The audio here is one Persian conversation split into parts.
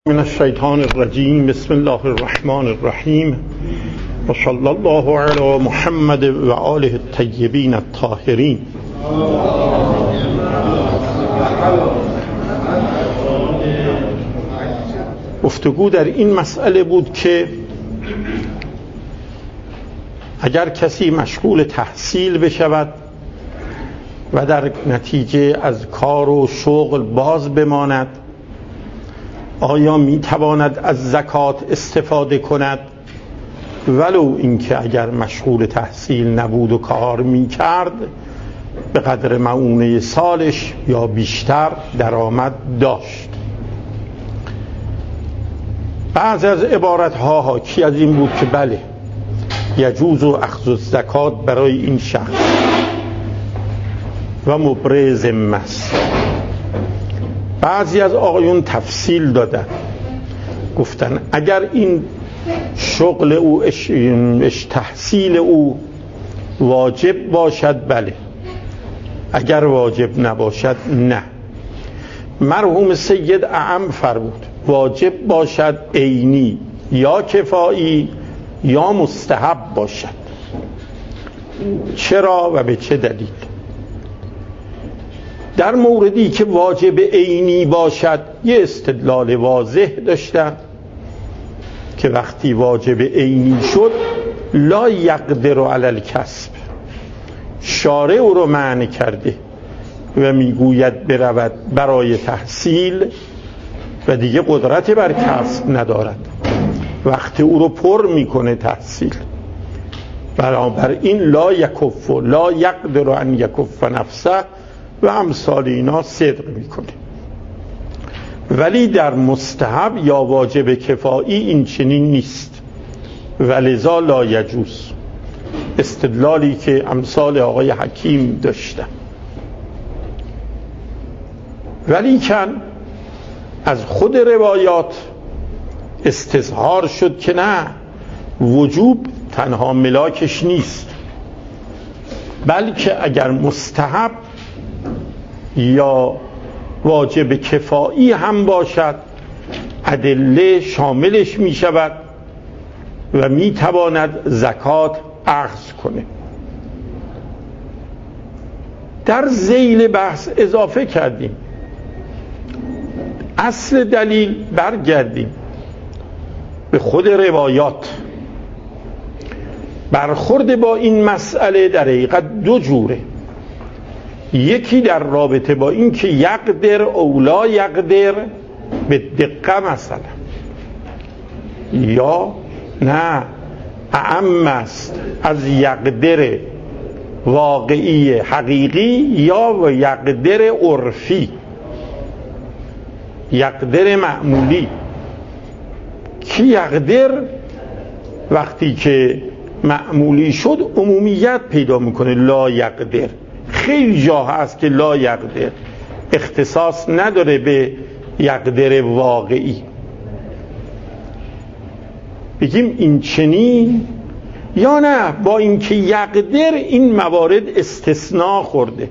من الشیطان الرجیم. بسم الله الرحمن الرحیم و صلی الله علی محمد و آله الطیبین الطاهرین. گفتگو در این مسئله بود که اگر کسی مشغول تحصیل بشود و در نتیجه از کار و شغل باز بماند، آیا می تواند از زکات استفاده کند ولو اینکه اگر مشغول تحصیل نبود و کار می کرد به قدر معونه سالش یا بیشتر درآمد داشت؟ بعض از عبارتها حاکی از این بود که بله، یجوز اخذ الزکات برای این شخص و مبرئ ذمه است. بعضی از آقایون تفصیل دادن، گفتن اگر این شغل او تحصیل او واجب باشد بله، اگر واجب نباشد نه. مرحوم سید اعم فرمود واجب باشد عینی یا کفایی یا مستحب باشد. چرا و به چه دلیل؟ در موردی که واجب عینی باشد یه استدلال واضح داشتن که وقتی واجب عینی شد لا یقدر علی الکسب، شارع او رو منع کرده و میگوید برود برای تحصیل و دیگه قدرت بر کسب ندارد، وقت او رو پر میکنه تحصیل. بنابراین لا یکف لا یقدر ان یکف نفسه و امثال اینا صدق میکنه. ولی در مستحب یا واجب کفایی این چنین نیست، ولذا لا یجوز. استدلالی که امثال آقای حکیم داشتن. ولی کن از خود روایات استظهار شد که نه، وجوب تنها ملاکش نیست، بلکه اگر مستحب یا واجب کفایی هم باشد ادله شاملش می شود و می تواند زکات اخذ کنه. در ذیل بحث اضافه کردیم اصل دلیل، برگردیم به خود روایات. برخورد با این مسئله در حقیقت دو جوره. یکی در رابطه با این که یقدر او لا یقدر به دقه مثلا، یا نه اعم است از یقدر واقعی حقیقی یا یقدر عرفی، یقدر معمولی. کی یقدر وقتی که معمولی شد عمومیت پیدا میکنه، لا یقدر خیلی جا هست که لا یقدر اختصاص نداره به یقدر واقعی. بگیم این چنین، یا نه با اینکه یقدر این موارد استثناء خورده.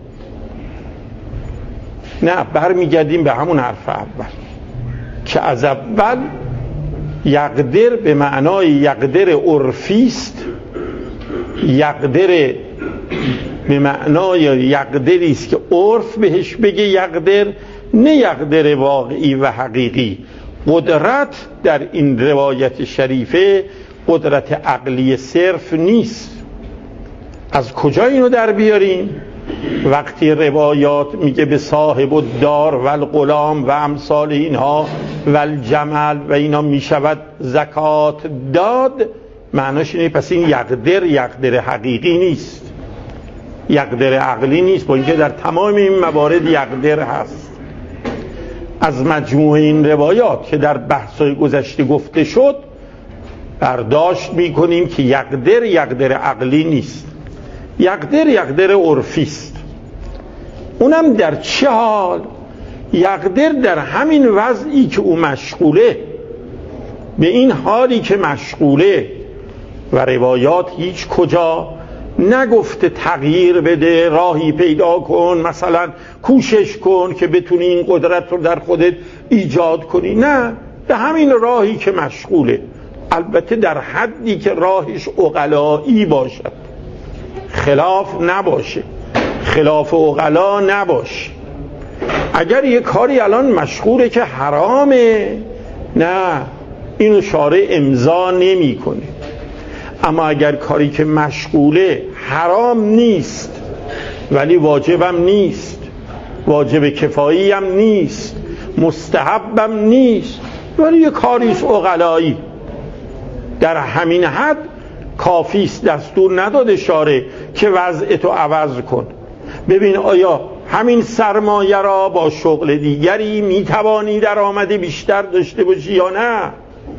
نه، برمیگردیم به همون حرف اول که از اول یقدر به معنای یقدر عرفی است، یقدر به معنای یقدری است که عرف بهش بگه یقدر، نه یقدر واقعی و حقیقی. قدرت در این روایت شریفه قدرت عقلی صرف نیست. از کجا اینو در بیاریم؟ وقتی روایات میگه به صاحب الدار و الغلام و امثال اینها و الجمل و اینا میشود زکات داد، معناش اینه پس این یقدر حقیقی نیست، یقدر عقلی نیست، با اینکه در تمام این موارد یقدر هست. از مجموع این روایات که در بحث‌های گذشته گفته شد برداشت میکنیم که یقدر عقلی نیست، یقدر عرفی است. اونم در چه حال؟ یقدر در همین وضعی که او مشغوله، به این حالی که مشغوله. و روایات هیچ کجا نگفته تغییر بده، راهی پیدا کن، مثلا کوشش کن که بتونی این قدرت رو در خودت ایجاد کنی. نه، به همین راهی که مشغوله، البته در حدی که راهش عقلایی باشد، خلاف نباشه، خلاف عقلا نباشه. اگر یه کاری الان مشغوله که حرامه، نه، اینو شارع امضا نمیکنه. اما اگر کاری که مشغوله حرام نیست ولی واجبم نیست، واجب کفایی هم نیست، مستحبم نیست، ولی یه کاریست عقلایی، در همین حد کافیست. دستور نداده شارع که وضعتو عوض کن. ببین آیا همین سرمایه را با شغل دیگری میتوانی درآمد بیشتر داشته باشی یا نه؟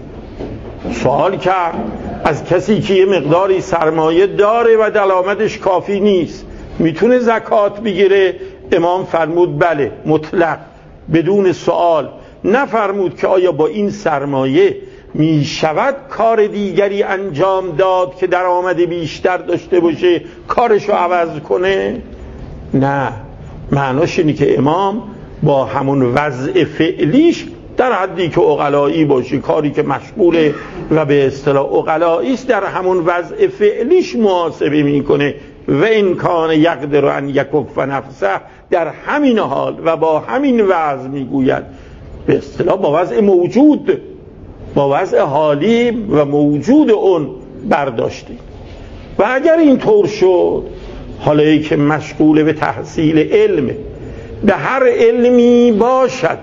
سوال کرد از کسی که یه مقداری سرمایه داره و درآمدش کافی نیست، میتونه زکات بگیره؟ امام فرمود بله، مطلق، بدون سوال. نفرمود که آیا با این سرمایه میشود کار دیگری انجام داد که درآمد بیشتر داشته باشه، کارشو عوض کنه؟ نه، معناش اینه که امام با همون وضع فعلیش در حدی که عقلایی باشه، کاری که مشغوله و به اصطلاح عقلایی است، در همون وضع فعلیش محاسبه میکنه. و این کان یقدر ان یکف نفسه، در همین حال و با همین وضع میگوید، به اصطلاح با وضع موجود، با وضع حالی و موجود اون برداشتی. و اگر این طور شد، حالا ای که مشغول به تحصیل علم، به هر علمی باشد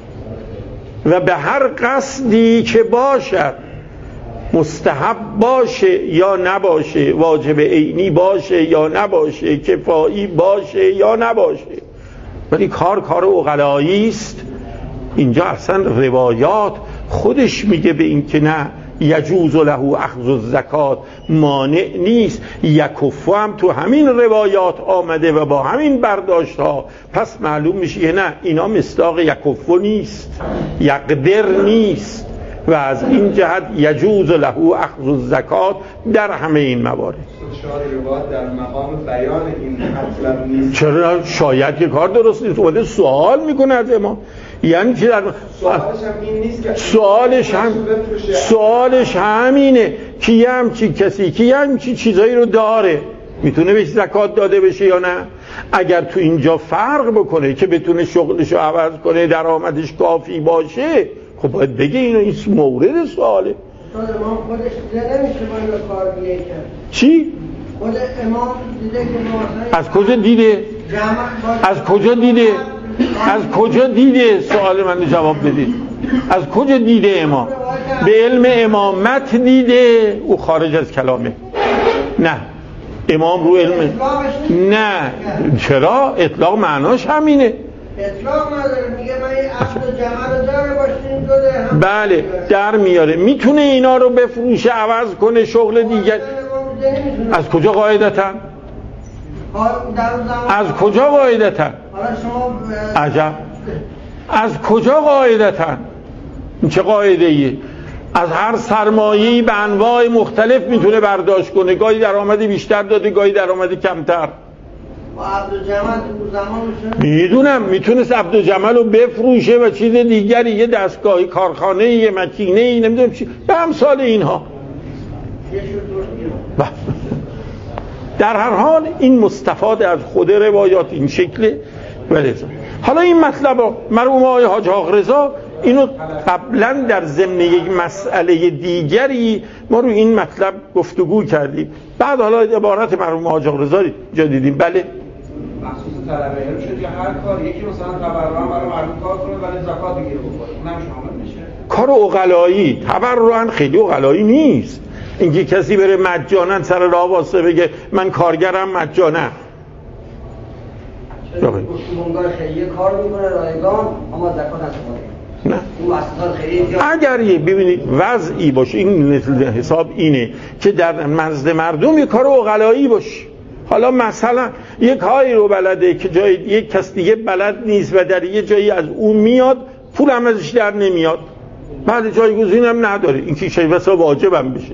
و به هر قصدی که باشد، مستحب باشه یا نباشه، واجب عینی باشه یا نباشه، کفایی باشه یا نباشه، ولی کار عقلایی است، اینجا اصلا روایات خودش میگه به این که نه، یجوز له اخذ الزکات، مانع نیست. یکفو هم تو همین روایات آمده و با همین برداشت ها، پس معلوم میشه نه، اینا مصداق یکفو نیست، یقدر نیست، و از این جهت یجوز له اخذ الزکات در همه این موارد. روایات در مقام بیان این مطلب نیست. چرا؟ شاید که کار درست نیست، اومده سوال میکنه از امام، یعنی که در سوالش همینه که یه همچی کسی که یه همچی چیزایی رو داره، میتونه بهش زکات داده بشه یا نه؟ اگر تو اینجا فرق بکنه که بتونه شغلش رو عوض کنه، درآمدش کافی باشه، خب باید بگه این مورد سواله. امام خودش دیده نمیشه باید کار بیه کرد. چی؟ خود امام دیده که از کجا دیده؟ از کجا دیده؟ از کجا دیده؟ سوال من جواب بدید. از کجا دیده امام؟ به علم امامت دیده؟ او خارج از کلامه. نه، امام رو علم، نه. چرا؟ اطلاق معناش همینه. اطلاق نداره، میگه من این عقد جمع رو داره باشیم داده. بله، در میاره، میتونه اینا رو بفروشه، عوض کنه، شغل دیگر. از کجا قاعدتا؟ از کجا قاعدتا؟ عجب، از کجا قاعدتا؟ این چه قاعده ایه؟ از هر سرمایه‌ای به انواع مختلف میتونه برداشت کنه، گاهی درآمدی بیشتر داده، گاهی درآمدی کمتر. میدونم میتونست عبدالجمل رو بفروشه و چیز دیگری، یه دستگاهی، کارخانه، یه مکینه، نمیدونم چی، به امثال اینها. در هر حال این مستفاد از خود روایات این شکله. حالا این مطلب مرحوم آقای حاج حق رضا اینو قبلا در ضمن یک مسئله دیگری ما رو این مطلب گفتگو کردیم، بعد حالا عبارت مرحوم حاج حق رضا جا دیدیم. بله، مخصوص طلبه علم شد یا هر کار، یکی مثلا تبرعاً برای مردم کار کنه ولی زکات بگیره بکنه، اونم شامل میشه. کار عقلایی، تبرعاً خیلی عقلایی نیست. اینکه کسی بره مجانا سر راه واسه بگه من کارگرم مجانا. بنگاه خیریه کار میکنه رایگان، اما زکات نمیده. نه، اگر ببینید وضعی باشه، این حساب اینه که در نزد مردم یه کار عقلایی باشه. حالا مثلا یک کاری رو بلده که جای یک کس دیگه بلد نیست و در یه جایی از اون میاد، پول هم ازش در نمیاد، بعد جایگزین هم نداره، این که شاید واسه واجب هم بشه.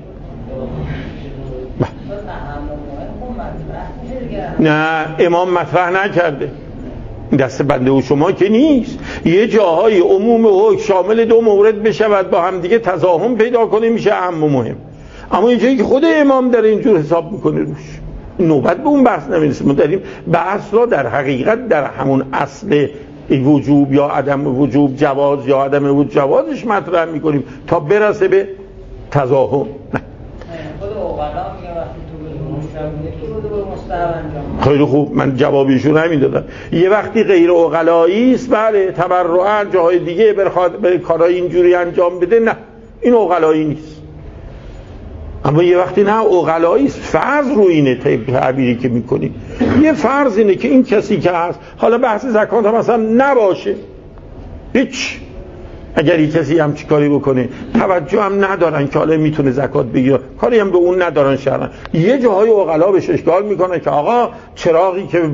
نه، امام مطرح نکرده. این دست بنده و شما که نیست. یه جاهای عموم حکم شامل دو مورد بشود با هم دیگه تضاهم پیدا کنه میشه اهم و مهم، اما یه جایی که خود امام داره اینجور حساب میکنه روش، نوبت به اون بحث نمیرسیم. ما داریم بحث را در حقیقت در همون اصل وجوب یا عدم وجوب، جواز یا عدم وجوب جوازش مطرح میکنیم تا برسه به تضاهم. نه خود اوغلا میگه وقتی تو مستحب انجام. خیلی خوب، من جوابیشون همین دادم. یه وقتی غیر اوغلایی است بله، تبرعاً جاهای دیگه به کارهای اینجوری انجام بده، نه این اوغلایی نیست. اما یه وقتی نه اوغلایی است، فرض رو اینه تعبیری که میکنی، یه فرض اینه که این کسی که هست، حالا بحث زکات هم مثلا نباشه هیچ، اگر این کسی هم چی کاری بکنه توجه هم ندارن که حالا میتونه زکات بگیره، کاری هم به اون ندارن شرعا، یه جاهای اوغلا بهش اشکال میکنه که آقا چراغی که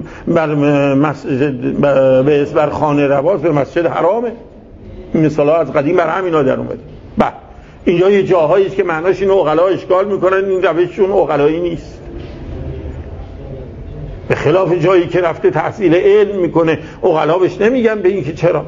بر خانه رواز به مسجد حرامه، مثلا از قدیم بر همینا در اومده. بعد اینجا یه جاهایی است که معناش این اوغلا اشکال میکنن، این روششون اوغلایی نیست، به خلاف جایی که رفته تحصیل علم میکنه اوغلا بهش نمیگن به این که چرا.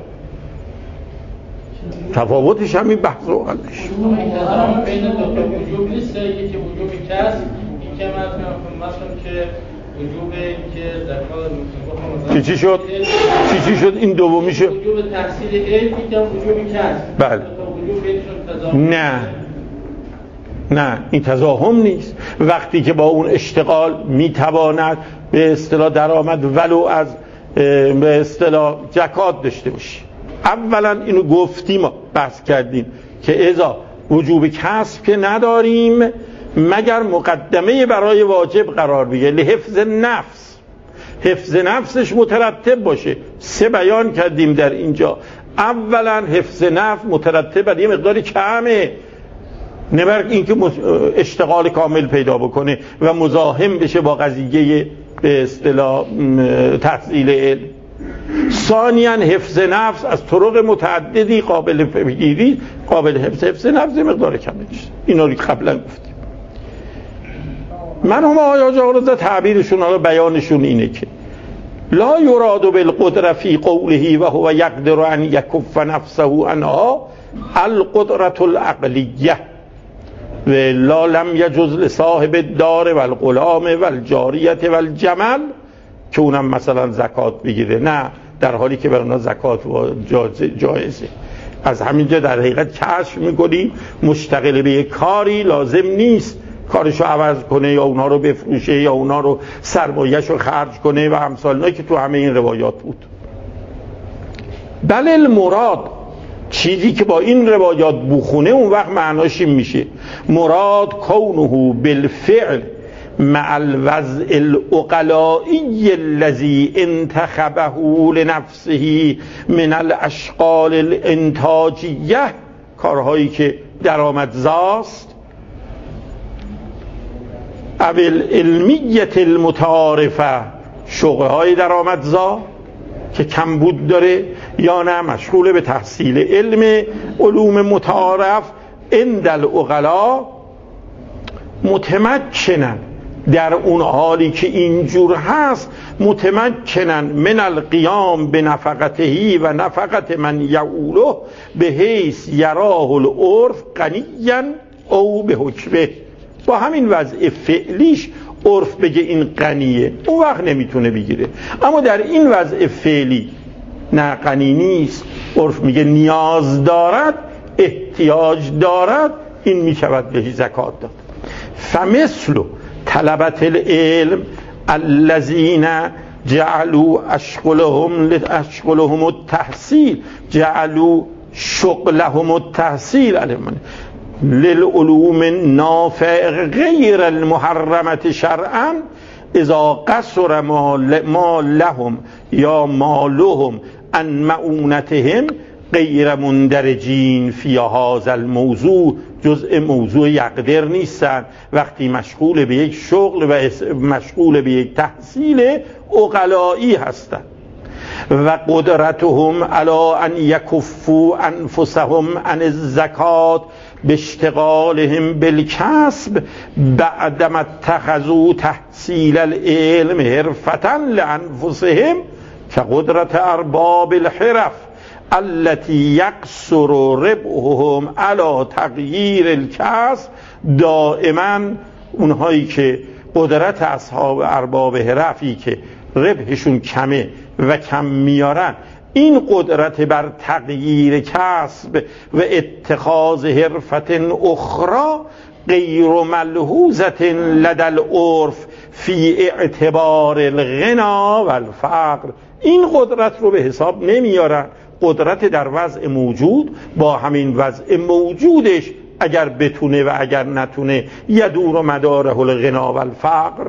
تفاوتش همین بحث اوغلاش. بین دو تا وجوب نیست، یکی وجوب کسب، یکی مثلا که وجوب که زکات چی شد؟ چی شد این دومیشه؟ وجوب تحصیل علم، یکی وجوب کسب. بله. نه این تضاهم نیست. وقتی که با اون اشتغال میتواند به اصطلاح درآمد ولو از به اصطلاح زکات داشته باشی. اولا اینو گفتیم، بحث کردیم که اذا وجوب کسب که نداریم مگر مقدمه برای واجب قرار بگیره، لحفظ نفس، حفظ نفسش مترتب باشه. سه بیان کردیم در اینجا. اولا حفظ نفس مترتب بر یه مقداری کمه، نه بر اینکه اشتغال کامل پیدا بکنه و مزاحم بشه با قضیه به اصطلاح تحصیل علم. ثانیاً حفظ نفس از طرق متعددی قابل بگیری، قابل حفظ نفس مقدار کمه. اینا رو قبلا گفتیم. من هم آیا جا تعبیرشون حالا بیانشون اینه که لا یراد بالقدرة فی قوله و هو یقدر ان یکف نفسه عنها القدرة العقلیه و لا لم یجوز لصاحب الدار و الغلام و الجاریه و الجمل که اونم مثلا زکات بگیره، نه در حالی که بر اونها زکات جایزه. از همینجا در حقیقت کشف میکنیم مشتغل به یک کاری لازم نیست کارشو عوض کنه یا اونها رو بفروشه یا اونها رو سرمایه‌شو خرج کنه و امثال اینا که تو همه این روایات بود. بله المراد، چیزی که با این روایات بخونه اون وقت معناش این میشه مراد کونه بالفعل مع الوضع العقلائي الذي انتخبه لنفسه من الاشغال الانتاجیه، کارهایی که درآمدزاست، اول علمیت المتعارفه، شغل‌های درآمدزا که کمبود داره، یا نه مشغول به تحصیل علم علوم متعارف، عند العقلاء متمکنن، در اون حالی که اینجور هست متمکنن من القیام به نفقته و نفقت من یعوله به حیث یراه العرف غنیا او به حکمه. با همین وضع فعلیش عرف بگه این غنیه، اون وقت نمیتونه بگیره، اما در این وضع فعلی نه غنی نیست، عرف میگه نیاز دارد، احتیاج دارد، این میشود بهش زکات داد. فمثل طلبت العلم الذين جعلوا اشغلهم التحصیل، جعلوا شغلهم التحصیل للعلوم النافع غیر المحرمة شرعا اذا قصر ما لهم یا مالهم عن معونتهم غیر مندرجین فی هذا الموضوع، جزء موضوع یقدر نیستن وقتی مشغول به یک شغل و مشغول به یک تحصیل عقلایی هستند. و قدرتهم علی ان یکفوا انفسهم عن الزکات باشتغالهم بالکسب بعدما اتخذوا تحصیل العلم حرفة لانفسهم که قدرت ارباب الحرف التي یقصر ربحهم علی تغییر الکسب، دائما اونهایی که قدرت اصحاب ارباب حرفی که ربحشون کمه و کم میارن، این قدرت بر تغییر کسب و اتخاذ حرفت اخرى غیر ملحوظة لدى العرف فی اعتبار الغنا و الفقر، این قدرت رو به حساب نمیارن. قدرت در وضع موجود با همین وضع موجودش اگر بتونه و اگر نتونه یدور مداره الغنا و الفقر.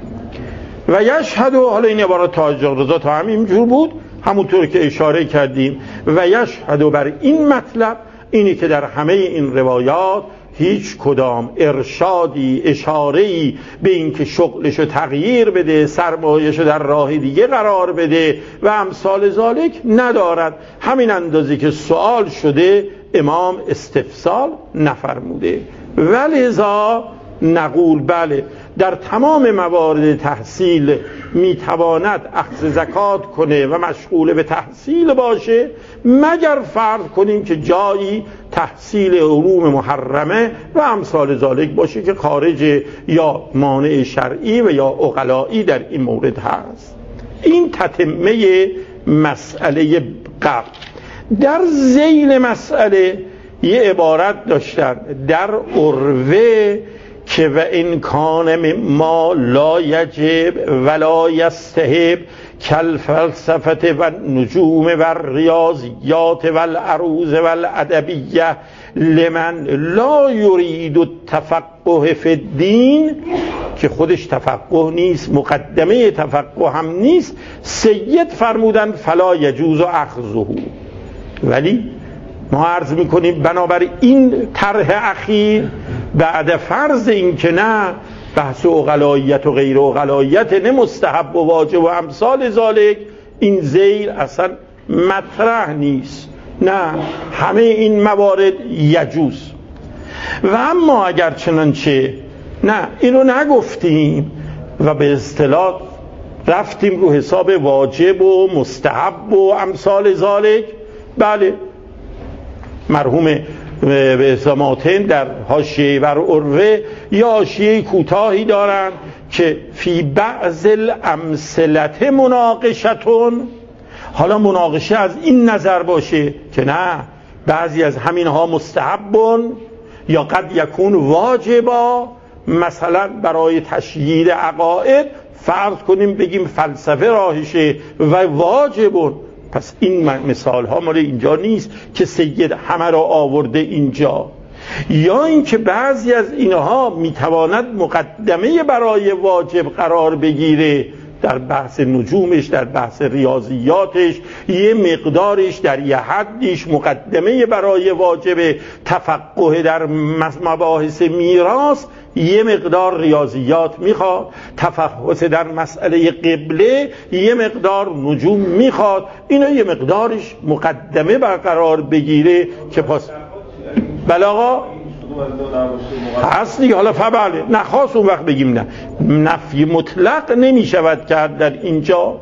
و یشهد، حالا این عبارت تاج رضا تا همین جور بود، همونطور که اشاره کردیم، و یشهد بر این مطلب اینی که در همه این روایات هیچ کدام ارشادی، اشاره‌ای به این که شغلشو تغییر بده، سرمایه‌شو در راه دیگه قرار بده و امثال ذالک ندارد. همین اندازه که سوال شده امام استفسال نفرموده. ولذا نقول بله، در تمام موارد تحصیل میتواند اخذ زکات کنه و مشغول به تحصیل باشه، مگر فرض کنیم که جایی تحصیل علوم محرمه و امثال ذالک باشه که خارج یا مانع شرعی و یا عقلایی در این مورد هست. این تتمه مسئله قبل. در ذیل مسئله یه عبارت داشتن در عروه که و این کان ما لا یجب ولا یستحب کالفلسفه و نجوم و ریاضیات و العروض و الادبیه لمن لا یرید التفقه فی الدین، که خودش تفقه نیست، مقدمه تفقه هم نیست، سید فرمودن فلا یجوز اخذه. ولی ما عرض میکنیم بنابر این طرح اخیر بعد فرض این که نه بحث عقلاییت و غیر عقلاییت، نه مستحب و واجب و امثال ذالک، این ذیل اصلا مطرح نیست، نه همه این موارد یجوز. و اما اگر چنانچه نه اینو نگفتیم و به اصطلاح رفتیم رو حساب واجب و مستحب و امثال ذالک، بله مرحوم به اسلاماتن در حاشیه بر عروه یا حاشیه کوتاهی دارند که فی بعض الامثله مناقشتون، حالا مناقشه از این نظر باشه که نه بعضی از همین ها مستحبون یا قد یکون واجبا، مثلا برای تشییع عقاید فرض کنیم بگیم فلسفه راهشه و واجبون. پس این مثال ها مال اینجا نیست که سید همه را آورده اینجا. یا اینکه بعضی از اینها میتواند مقدمه برای واجب قرار بگیره، در بحث نجومش، در بحث ریاضیاتش، یه مقدارش در یه حدیش مقدمه برای واجب. تفقه در مباحث میراث یه مقدار ریاضیات میخواد، تفحص در مسئله قبله یه مقدار نجوم میخواد، اینا یه مقدارش مقدمه برقرار بگیره که پس بلاغا هست دیگه. حالا فبله نخواست اون وقت بگیم نه، نفی مطلق نمی شود کرد در اینجا.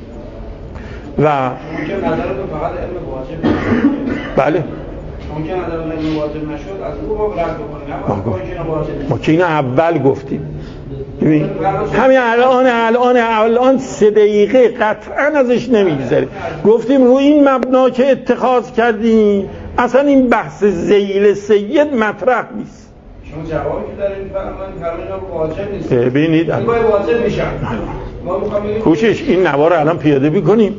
و ممکن نظرتون فقط علم واجب بله ممکن نظرتون علم واجب نشد از او ما رد بکنیم. ما که اینو اول گفتیم، همین الان 3 دقیقه قطعا ازش نمیگذره. گفتیم روی این مبنا که اتخاذ کردیم اصلا این بحث ذیل سید مطرح نیست. شما جوابی که دارین فرمایید واجب نیست، ببینید این باید واجب میشن. ما میخوام کوشش این نوار رو الان پیاده بکنیم.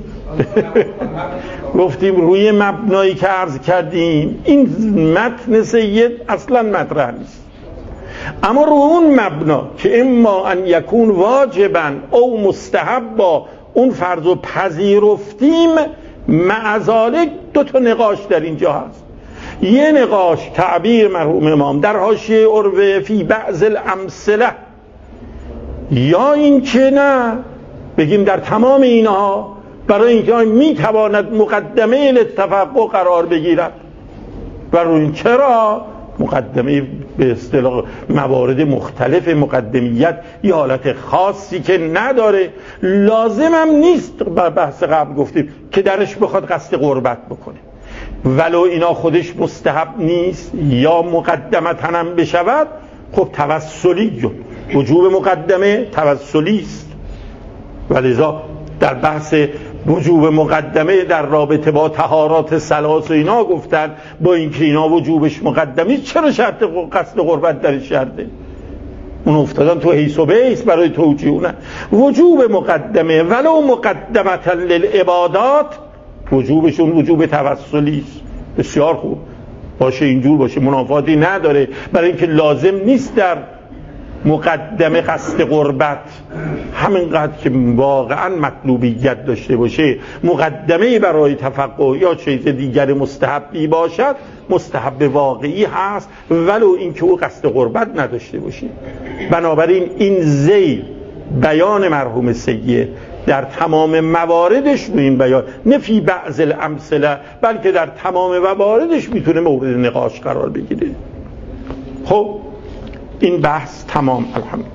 گفتیم روی مبنایی که عرض کردیم این متن سید اصلا مطرح نیست، اما رو اون مبنا که اما ان یکون واجبا او مستحبا، اون فرض و پذیرفتیم، مع ذالک 2 نقاش در اینجا هست. یه نقاش تعبیر مرحوم امام در حاشیه عروه فی بعض الامثله، یا این که نه بگیم در تمام اینها برای اینکه میتواند مقدمه للتفقه قرار بگیرد. و روی چرا؟ مقدمه به اصطلاح موارد مختلف مقدمیت یه حالت خاصی که نداره، لازم هم نیست بر بحث قبل گفتیم که درش بخواد قصد قربت بکنه، ولو اینا خودش مستحب نیست یا مقدمتاً هم بشود، خب توسلی وجوب مقدمه توسلی است. ولذا در بحث وجوب مقدمه در رابطه با طهارات ثلاث و اینا گفتن با اینکه اینا وجوبش مقدمی چرا شرط قصد قربت در شرطه؟ اون افتادن تو حیث و بیس برای توجیه اونه. وجوب مقدمه ولو مقدمتا للعبادات، وجوبشون وجوب توسلی است. بسیار خوب باشه، اینجور باشه، منافاتی نداره، برای اینکه لازم نیست در مقدمه قصد قربت همینقدر که واقعا مطلوبیت داشته باشه، مقدمه برای تفقه یا چیز دیگر مستحبی باشد، مستحب واقعی هست ولو اینکه او قصد قربت نداشته باشه. بنابراین این ذیل بیان مرحوم سید در تمام مواردش رو این بیان، نه فی بعض الامثله، بلکه در تمام مواردش میتونه مورد نقاش قرار بگیره. خب این بحث تمام. الحمدلله.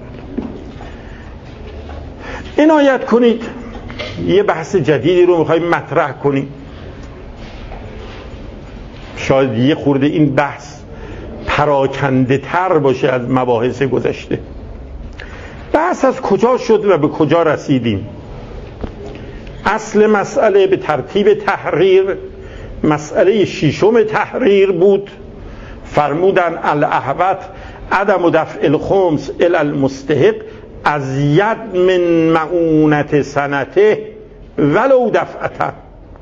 عنایت کنید یه بحث جدیدی رو میخوایم مطرح کنیم. شاید یه خورده این بحث پراکنده تر باشه از مباحث گذشته. بحث از کجا شد و به کجا رسیدیم؟ اصل مسئله به ترتیب تحریر مسئله ششم تحریر بود. فرمودن الاحوط عدم دفع الخمس الی المستحق از ید من معونت سنته ولو دفعتا.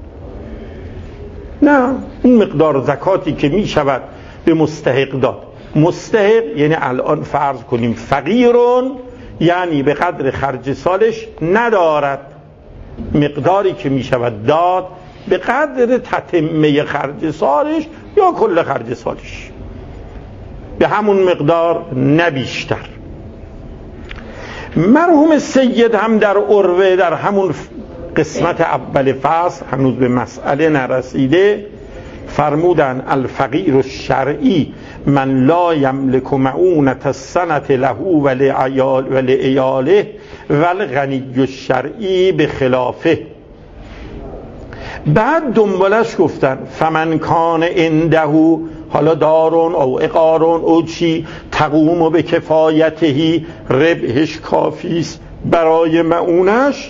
نه، این مقدار زکاتی که می شود به مستحق داد. مستحق یعنی الان فرض کنیم فقیرون، یعنی به قدر خرج سالش ندارد، مقداری که می شود داد به قدر تتمه خرج سالش یا کل خرج سالش، به همون مقدار نه بیشتر. مرحوم سید هم در عروه در همون قسمت اول فصل، هنوز به مسئله نرسیده، فرمودن الفقیر الشرعی من لا یملک معونت السنة له ولعیاله والغنی الشرعی بخلافه. بعد دنبالش گفتن فمن کان عنده، حالا دارون او اقارون او چی، تقوم به کفایتهی، ربحش کافیست برای معونش،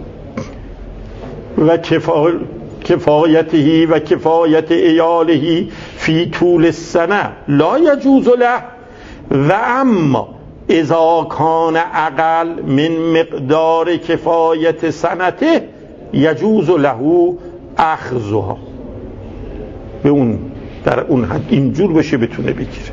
و کفایتهی و کفایت ایالهی فی طول السنه لا یجوز له، و اما اذا کان اقل من مقدار کفایت سنته یجوز له اخذها. به اون در اون حد اینجور بشه بتونه بگیره.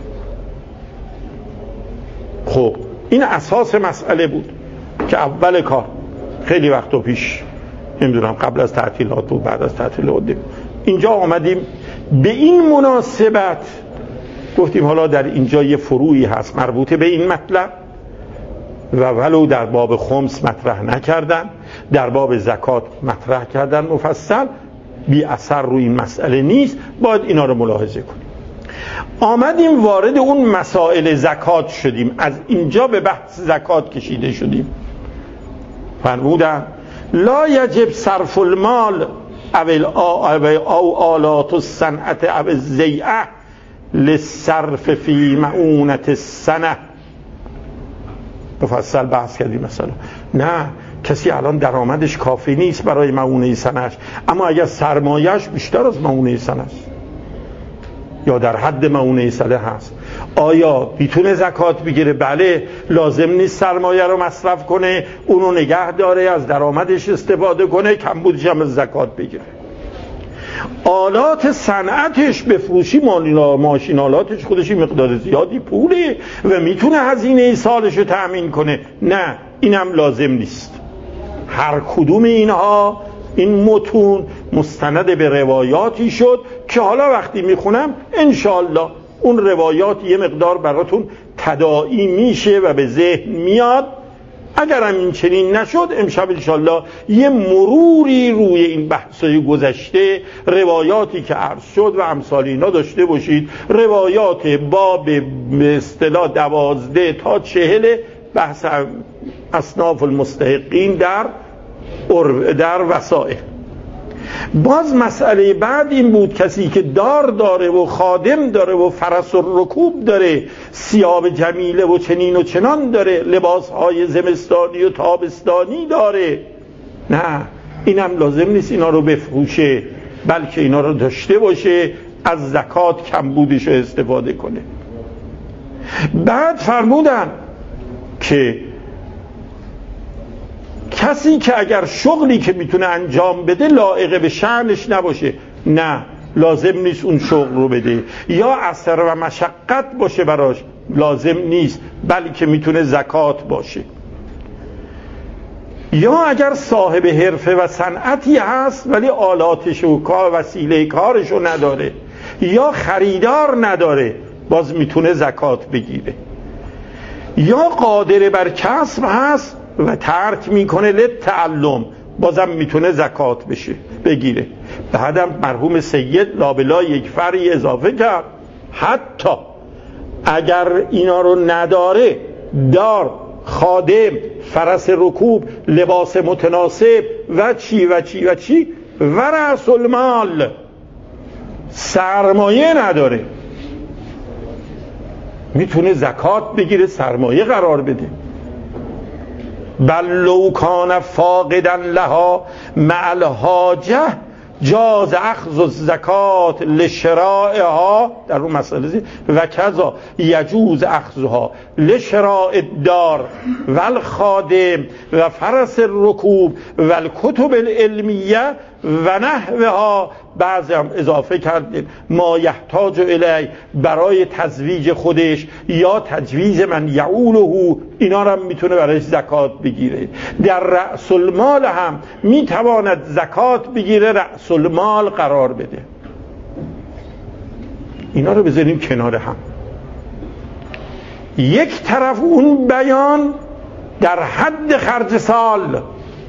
خب این اساس مسئله بود که اول کار خیلی وقتا پیش، نمیدونم قبل از تعطیلات و بعد از تعطیلات، اینجا آمدیم به این مناسبت گفتیم حالا در اینجا یه فروعی هست مربوطه به این مطلب و ولو در باب خمس مطرح نکردن، در باب زکات مطرح کردن مفصل، بی اثر روی این مسئله نیست، باید اینا رو ملاحظه کنیم. آمدیم وارد اون مسائل زکات شدیم، از اینجا به بحث زکات کشیده شدیم. فرمودن لا یجب صرف المال او آلات الصنعت او الزیعه للصرف فی معونت السنه. مفصل بحث کردیم. مثلا نه، کسی الان درآمدش کافی نیست برای معونه سنه‌اش، اما اگر سرمایه‌اش بیشتر از معونه سنه است یا در حد معونه سنه هست، آیا میتونه زکات بگیره؟ بله، لازم نیست سرمایه رو مصرف کنه، اونو نگه داره، از درآمدش استفاده کنه، کمبودش هم از زکات بگیره. آلات صنعتش بفروشی، ماشینالاتش خودش مقدار زیادی پوله و میتونه هزینه سالش رو تأمین کنه، نه، اینم لازم نیست. هر کدوم اینها، این متون مستند به روایاتی شد که حالا وقتی میخونم انشالله اون روایات یه مقدار براتون تداعی میشه و به ذهن میاد. اگر هم این چنین نشد امشب انشالله یه مروری روی این بحثای گذشته، روایاتی که عرض شد و امثال اینا داشته باشید. روایات باب به اصطلاح 12 تا 40 بحث اصناف المستحقین در وسائل. باز مسئله بعد این بود کسی که دار داره و خادم داره و فرس و رکوب داره، ثیاب جمیله و چنین و چنان داره، لباسهای زمستانی و تابستانی داره، نه اینم لازم نیست اینا رو بفروشه، بلکه اینا رو داشته باشه، از زکات کمبودش رو استفاده کنه. بعد فرمودن که کسی که اگر شغلی که میتونه انجام بده لایق به شأنش نباشه، نه لازم نیست اون شغل رو بده، یا اثر و مشقت باشه براش، لازم نیست، بلکه میتونه زکات باشه. یا اگر صاحب حرفه و صنعتی هست ولی آلاتش و وسیله کارش رو نداره، یا خریدار نداره، باز میتونه زکات بگیره. یا قادر بر کسب هست و ترک میکنه للتعلم، بازم میتونه زکات بگیره. بعدم مرحوم سید لابلا یک فرعی اضافه کرد، حتی اگر اینا رو نداره، دار، خادم، فرس رکوب، لباس متناسب و چی و چی و چی و رأس المال، سرمایه نداره، میتونه زکات بگیره، سرمایه قرار بده. بل لو کان فاقدا لها مع الحاجه جاز اخذ الزکات لشرائها، در اون مسئله و کذا یجوز اخذها لشراء الدار و الخادم و فرس الرکوب و الکتب العلمیه و نحوها. بعضی هم اضافه کردیم ما یحتاج الی، برای تزویج خودش یا تجویز من یعوله، اینا رو هم میتونه برایش زکات بگیره. در رأس المال هم میتواند زکات بگیره، رأس المال قرار بده. اینا رو بذاریم کنار هم. یک طرف اون بیان در حد خرج سال،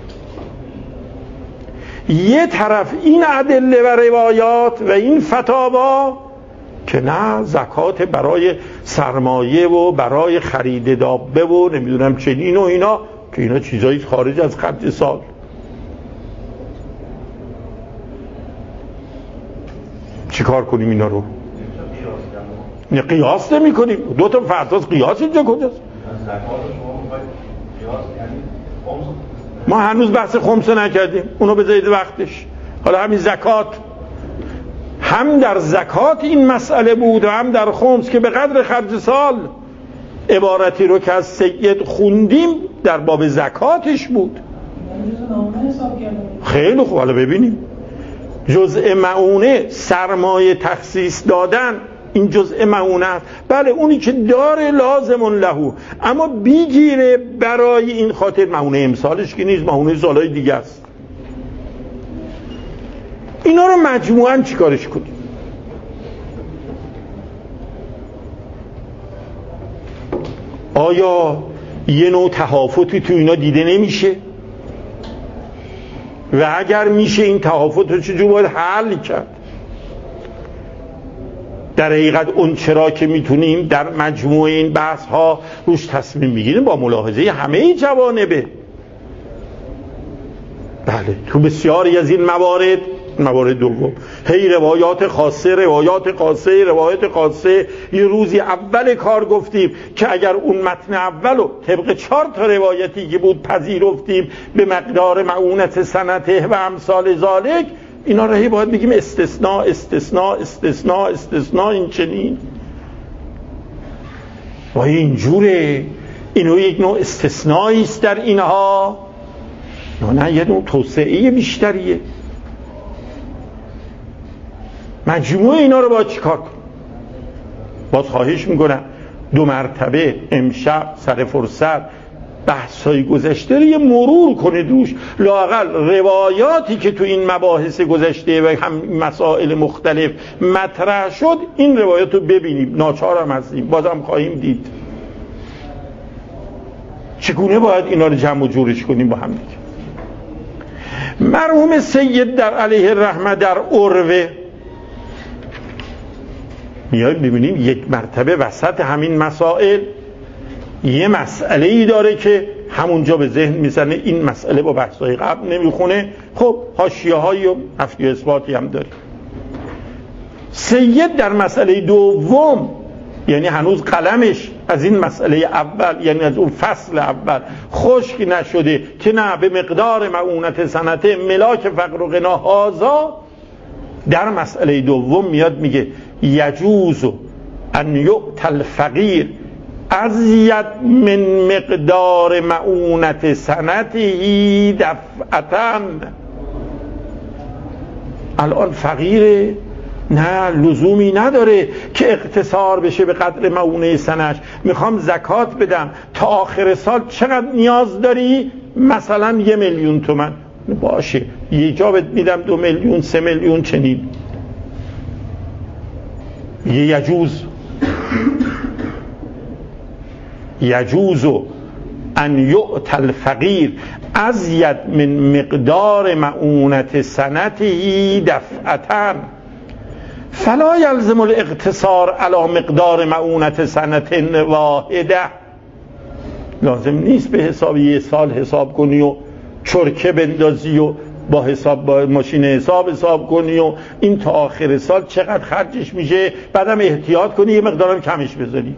یه طرف این ادله و روایات و این فتاوا که نه زکات برای سرمایه و برای خرید دابه و نمیدونم چنین و اینا، که اینا چیزایی خارج از خرج سال. چی کار کنیم اینا رو؟ نه قیاس نمی کنیم. دو تا فرض قیاس اینجا کجاست؟ ما هنوز بحث خمس نکردیم، اونو بذارید وقتش. حالا همین زکات، هم در زکات این مسئله بود و هم در خمس که به قدر خرج سال. عبارتی رو که از سید خوندیم در باب زکاتش بود. خیلی خوب، حالا ببینیم. جزء معونه، سرمایه تخصیص دادن، این جزء معونه است. بله اونی که داره لازم لهو، اما بیگیره برای این خاطر، معونه امسالش که نیست، معونه سالهای دیگه است. اینا رو مجموعاً چیکارش کنیم؟ آیا یه نوع تهافتی تو اینا دیده نمیشه؟ و اگر میشه این تهافت رو چجور باید حل کرد؟ در حقیقت اون چرا که میتونیم در مجموع این بحث ها روش تصمیم میگیریم با ملاحظه همه جوانبه. بله تو بسیاری از این موارد دوم هی روایات خاصه، روایات خاصه. یه روزی اول کار گفتیم که اگر اون متن اولو طبق 4 تا روایتی که بود پذیرفتیم به مقدار معونت سنته و امثال ذالک، اینا رو هی باید بگیم استثناء استثناء استثناء استثناء، این چنین و اینجوره. اینو یک نوع استثنایی است در اینها، نه یه نوع توسعه بیشتریه. مجموعه اینا رو باید چیکار کنیم؟ باز خواهش میکنم 2 مرتبه امشب سر فرصت بحثای گذشته رو یه مرور کنید روش، لااقل روایاتی که تو این مباحث گذشته و هم مسائل مختلف مطرح شد این روایات رو ببینیم. ناچارم هستیم، بازم خواهیم دید. چگونه باید اینا رو جمع و جورش کنیم با هم دیگه. مرحوم سید در علیه الرحمه در عروه میایم ببینیم یک مرتبه وسط همین مسائل یه مسئله ای داره که همونجا به ذهن میزنه، این مسئله با بحث‌های قبل نمیخونه. خب حاشیه‌هایی و نفی و اثباتی هم داره. سید در مسئله دوم، یعنی هنوز قلمش از این مسئله اول، یعنی از اون فصل اول خشک نشده که نه به مقدار معونت سنته ملاک فقر و غنا هازا، در مسئله دوم میاد میگه یجوز ان یؤتی الفقیر ازید من مقدار معونت سنته دفعتاً. الان فقیره، نه لزومی نداره که اقتصار بشه به قدر معونه سنش. میخوام زکات بدم، تا آخر سال چقدر نیاز داری؟ مثلا 1 میلیون تومان. باشه یه جا بهت میدم 2 میلیون 3 میلیون چنین. یجوز ان یؤتی الفقیر ازید من مقدار معونت سنته دفعتاً فلا یلزم الاقتصار علی مقدار معونت سنة واحده. لازم نیست به حساب یه سال حساب کنی و چرکه بندازی و با ماشین حساب کنی و این تا آخر سال چقدر خرجش میشه، بعدم احتیاط کنی یه مقدارم کمش بذاری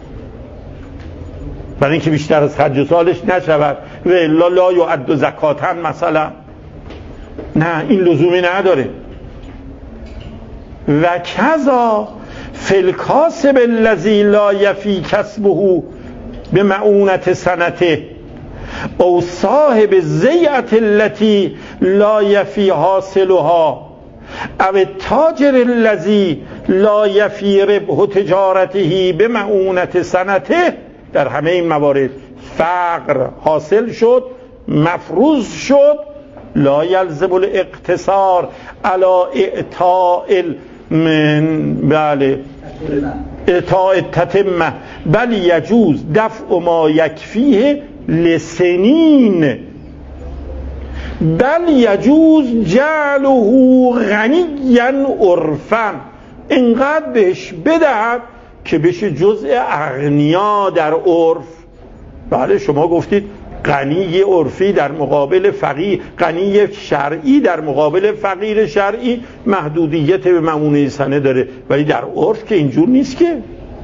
برای اینکه بیشتر از خرج سالش نشود و الا لا یعد زکاتن مثلا. نه این لزومی نداره. و کذا فی الکاسب الذی لا یفی کسبه به معونت سنته او صاحب الزیعة التي لا یفی حاصلها او التاجر الذی لا یفی ربح تجارته به معونت سنته. در همه این موارد فقر حاصل شد، مفروض شد، لا یلزم الاقتصار علی اعطاء اعطاء التتمه بل یجوز دفع ما یکفیه لسنین بل یجوز جعله غنیا عرفا. اینقدر بهش بدهد که بشه جزء اغنیا در عرف. بله شما گفتید غنی عرفی در مقابل فقیر، غنی شرعی در مقابل فقیر شرعی محدودیت به معونه سنه داره، ولی در عرف که اینجور نیست. که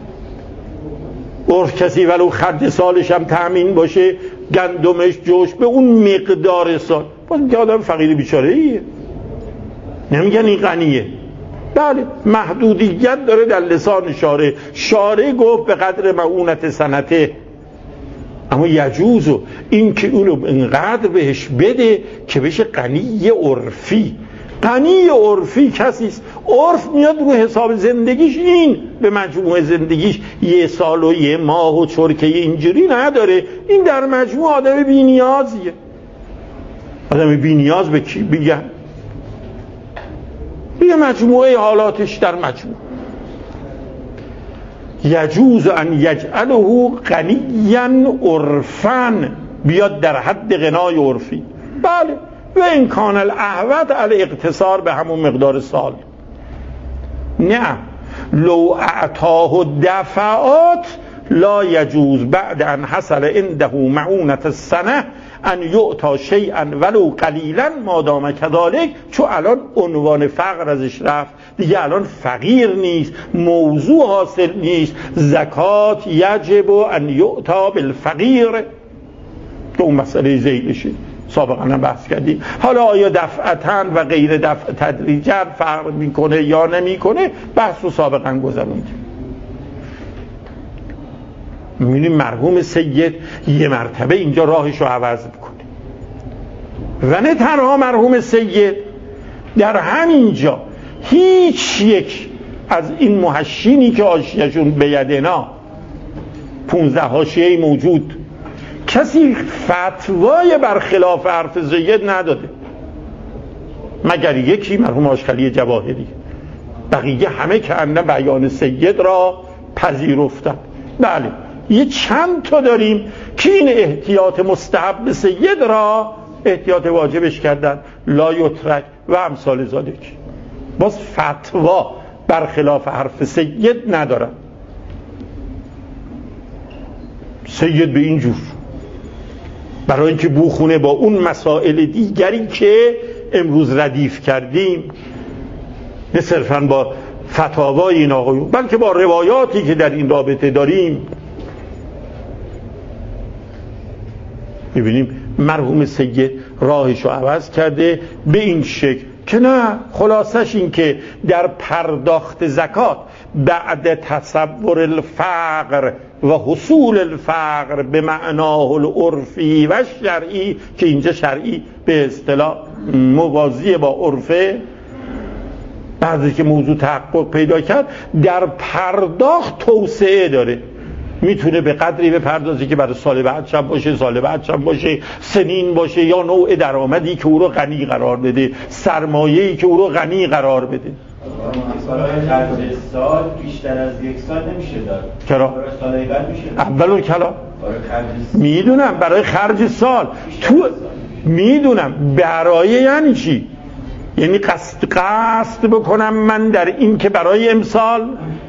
عرف کسی ولو خرج سالش هم تأمین باشه، گندمش جوش به اون مقدار سال، باز میگه آدم فقیر بیچاره ایه، نمیگن این غنیه. بله محدودیت داره در لسان شارع. شارع گفت به قدر معونت سنته، اما یجوزو این که اونو اینقدر بهش بده که بشه غنی عرفی. غنی عرفی کسیست عرف میاد رو حساب زندگیش، این به مجموع زندگیش یه سال و یه ماه و چرکه اینجوری نداره. این در مجموع آدم بی نیازیه. آدم بی نیاز به کی بگن؟ یه مجموعه حالاتش در مجموع. یجوز ان یجعله غنیا عرفا، بیاد در حد غنای عرفی. بله و این کان الاحوط علی اقتصار به همون مقدار سال. نه لو اعطاه دفعات لا یجوز بعد ان حصل عنده معونت السنه ان یعطا شیئا ولو قلیلا ما دام کذالک. چون الان عنوان فقر ازش رفت دیگه، الان فقیر نیست، موضوع حاصل نیست. زکات یجب ان یعطا بالفقیر، که اون مسئله ذیلشه سابقا هم بحث کردیم. حالا آیا دفعتاً و غیر دفع تدریجاً فرق میکنه یا نمیکنه، بحث رو سابقا گذروندیم. میبینیم مرحوم سید یه مرتبه اینجا راهش رو عوض میکنه. و نه تنها مرحوم سید، در همینجا هیچ یک از این محشینی که حاشیه‌شون به یدنا 15 حاشیه موجود، کسی فتوای برخلاف حرف سید نداده مگر یکی، مرحوم آشخلی جواهری. بقیه همه که اندن بیان سید را پذیرفتن. بله یه چند تا داریم که این احتیاط مستحب سید را احتیاط واجبش کردن، لا یترک و امثال ذالک. باز فتوا برخلاف حرف سید ندارن. سید به این جور برای اینکه بوخونه با اون مسائل دیگری که امروز ردیف کردیم، نه صرفاً با فتاوای این آقایون بلکه با روایاتی که در این رابطه داریم، میبینیم مرحوم سید راهشو عوض کرده به این شکل که نه، خلاصش این که در پرداخت زکات بعد تصور الفقر و حصول الفقر به معناه العرفی و شرعی، که اینجا شرعی به اصطلاح موازی با عرفه، بعد که موضوع تحقق پیدا کرد در پرداخت توسعه داره، میتونه به قدری بپردازه که برای سال بعد هم باشه، سال بعد هم باشه، سنین باشه، یا نوع درآمدی که او رو غنی قرار بده، سرمایه‌ای که او رو غنی قرار بده. برای خرج سال بیشتر از یک سال نمیشه داد. چرا؟ برای سال بعد میشه. اولو کلا میدونم برای خرج سال تو میدونم برای یعنی چی؟ یعنی قصد بکنم من در این که برای امسال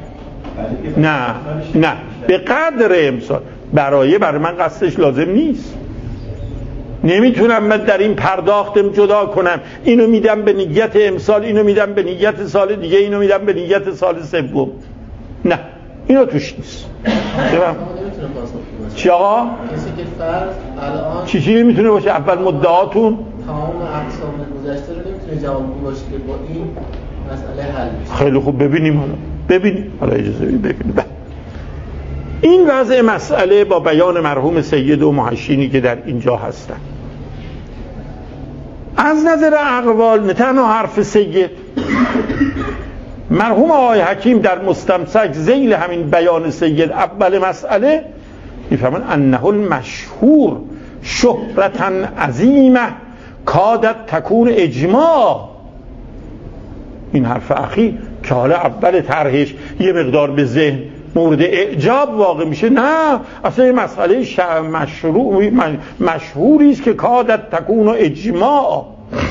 نه به قدر امسال، برای من قصدش لازم نیست. نمیتونم من در این پرداختم جدا کنم، اینو میدم به نیت امسال، اینو میدم به نیت سال دیگه، اینو میدم به نیت سال سوم. نه، اینو توش نیست. چی آقا؟ کسی که فرض الان چی نمیتونه باشه؟ اول مدعاتون تمام اقسام گذشته رو نمیتونه جواب باشه که با این مسئله حل بشه. خیلی خوب ببینیم حالا اجازه ببینیم. این وضع مسئله با بیان مرحوم سید و محشینی که در اینجا هستن، از نظر اقوال نه تنها حرف سید، مرحوم آقای حکیم در مستمسک ذیل همین بیان سید اول مسئله میفهمن انه المشهور شهرتا عظیمه کادت تکون اجماع. این حرف اخیر که حالا اول طرحش یه مقدار به ذهن مورد اعجاب واقع میشه، نه، اصلا این مسئله مشهوری است که کادت تکون اجماع.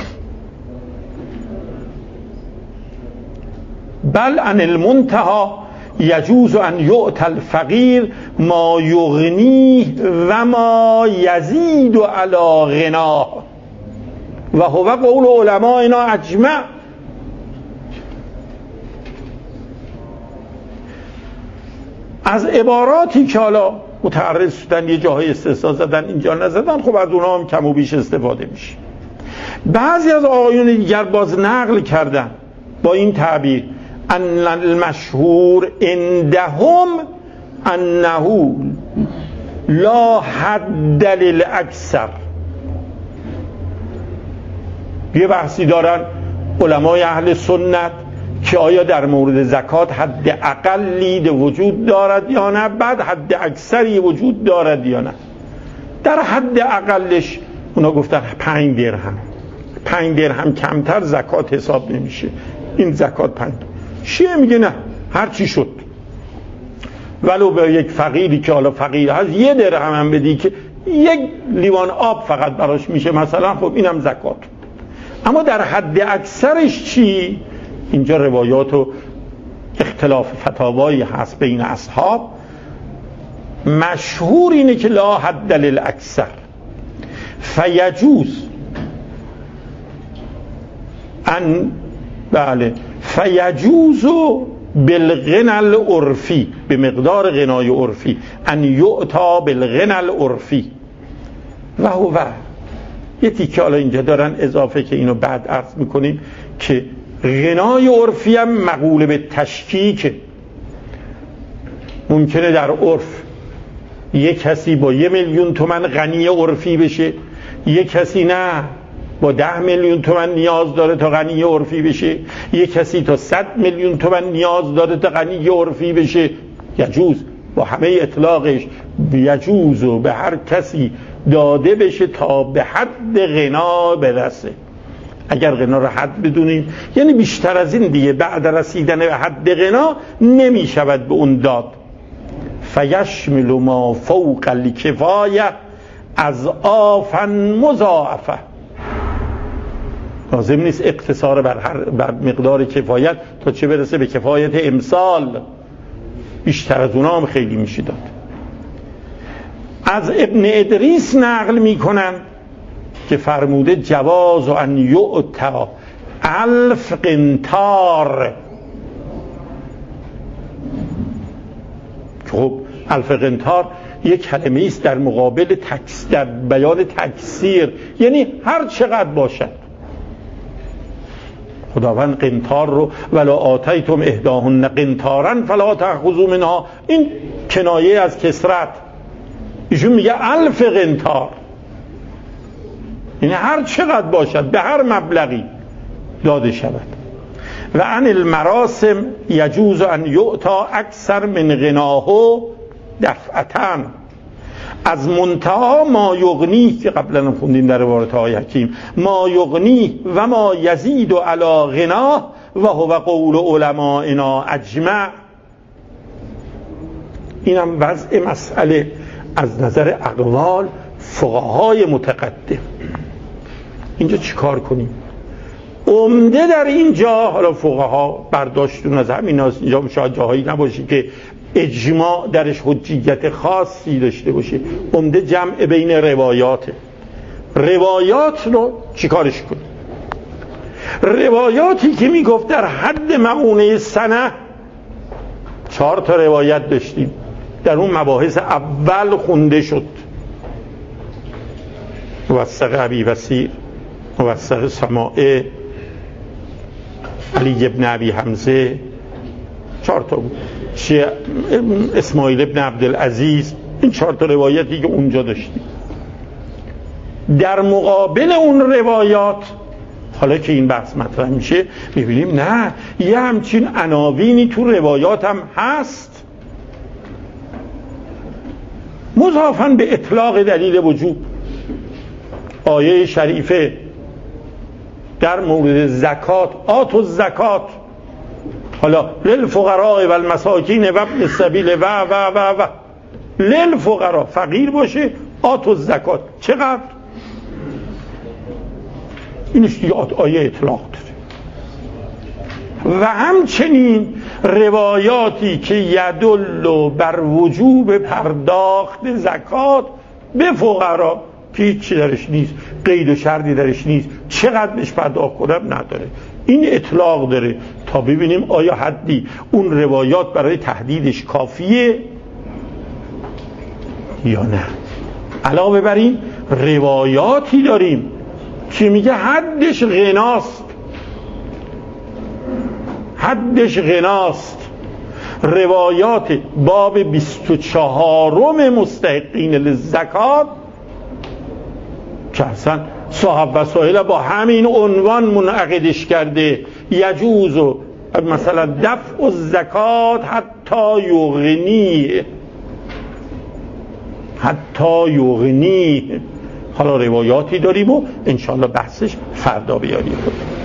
بل عن المنتهى یجوز ان یؤتی الفقیر ما یغنیه و ما یزید علی غناه و هو قول علمائنا اجمع. از عباراتی که حالا متعرض شدن یه جاهای استثنا زدن اینجا نزدن، خب از اونها هم کم و بیش استفاده میشه. بعضی از آقایون دیگر باز نقل کردن با این تعبیر ان المشهور عندهم انه لا حد للاکثر. یه بحثی دارن علمای اهل سنت که آیا در مورد زکات حد اقلی وجود دارد یا نه، بعد حد اکثری وجود دارد یا نه. در حد اقلش اونا گفتن 5 درهم. 5 درهم کمتر زکات حساب نمیشه، این زکات 5. شیعه میگه نه، هر چی شد، ولو به یک فقیری که حالا فقیر هست 1 درهم هم بدی که 1 لیوان آب فقط براش میشه مثلا، خب اینم زکات. اما در حد اکثرش چی؟ اینجا روایات و اختلاف فتاوایی هست بین اصحاب. مشهور اینه که لا حد للاکثر فیجوز ان فیجوز بالغنى العرفی، به مقدار غنای عرفی، ان یعطا بالغنى العرفی و هو یه تیکه حالا اینجا دارن اضافه که اینو بعد عرض میکنیم که غنای عرفی هم مقوله به تشکیک. ممکنه در عرف یک کسی با 1 میلیون تومان غنی عرفی بشه، یک کسی نه با 10 میلیون تومان نیاز داره تا غنی عرفی بشه، یک کسی تا 100 میلیون تومان نیاز داره تا غنی عرفی بشه. یجوز با همه اطلاقش یجوز و به هر کسی داده بشه تا به حد غنا برسه. اگر غنا رو حد بدونیم یعنی بیشتر از این دیگه بعد رسیدن به حد غنا نمی شود به اون داد. فیشمل ما فوق الکفایه از آفا مضاعفه. لازم نیست اقتصار بر مقدار کفایت تا چه برسه به کفایت امسال، بیشتر از اونا هم خیلی میشه داد. از ابن ادریس نقل میکنن که فرموده جواز ان یؤتا 1000 قنطار. خب 1000 قنطار یک کلمه است در مقابل در بیان تکثیر، یعنی هر چقدر باشد. خداوند قنطار رو ولا آتیتم احداهن قنطارا فلا تأخذوا منها، این کنایه از کثرت. ایشون میگه 1000 قنطار، یعنی هر چقدر باشد به هر مبلغی داده شود. و عن المراسم یجوز ان یؤتا اکثر من غناه دفعتن. از منتها ما یغنی که قبلا خوندیم در روایت های حکیم، ما یغنی و ما یزید علی غناه و هو قول علمائنا اجمع. اینم وضع مسئله از نظر اقوال فقهای متقدم. اینجا چی کار کنیم؟ عمده در اینجا، حالا فقها برداشتون از همین اینجا شاید جاهایی نباشه که اجماع درش حجیت خاصی داشته باشه، عمده جمع بین روایاته. روایات رو چی کارش کنیم؟ روایاتی که میگفت در حد معونه سنه 4 تا روایت داشتیم، در اون مباحث اول خونده شد. موثق ابی وسیع، موثق سماعه، علی ابن ابی حمزه، 4 تا بود، اسماعیل ابن عبدالعزیز. این 4 تا روایتی که اونجا داشتیم. در مقابل اون روایات، حالا که این بحث مطرح میشه، میبینیم نه، یه همچین عناوینی تو روایات هم هست، مضافاً به اطلاق دلیل وجوب. آیه شریفه در مورد زکات، آتوا الزکات، حالا للفقراء و المساکین و ابن السبیل و للفقراء، فقیر باشه، آتوا الزکات. چقدر؟ اینش دیگه آیه اطلاق داره. و همچنین روایاتی که یدل بر وجوب پرداخت زکات به فقرا که هیچی درش نیست، قید و شرطی درش نیست، چقدر بهش پرداخت کنم نداره، این اطلاق داره تا ببینیم آیا حدی اون روایات برای تحدیدش کافیه یا نه. علاوه بر این روایاتی داریم که میگه حدش غناست، حدش غناست. روایات باب 24 مستحقین للزکات که اصلا صاحب وسائل با همین عنوان منعقدش کرده، یجوز مثلا دفع الزکات حتی یغنی. حالا روایاتی داریم و انشاءالله بحثش فردا بیاریم.